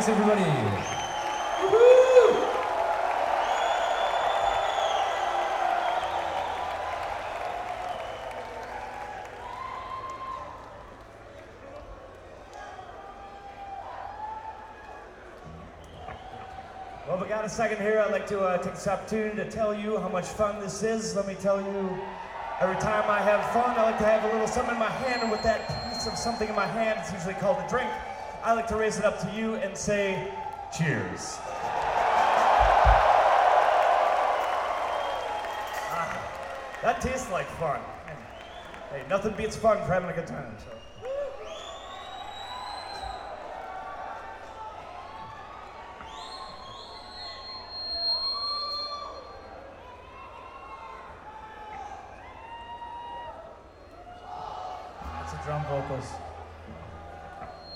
Thanks, everybody. Well, we got a second here. I'd like to take this opportunity to tell you how much fun this is. Let me tell you, every time I have fun, I like to have a little something in my hand, and with that piece of something in my hand, it's usually called a drink. I like to raise it up to you and say, cheers. That tastes like fun. Hey, nothing beats fun for having a good time. So. That's the drum vocals.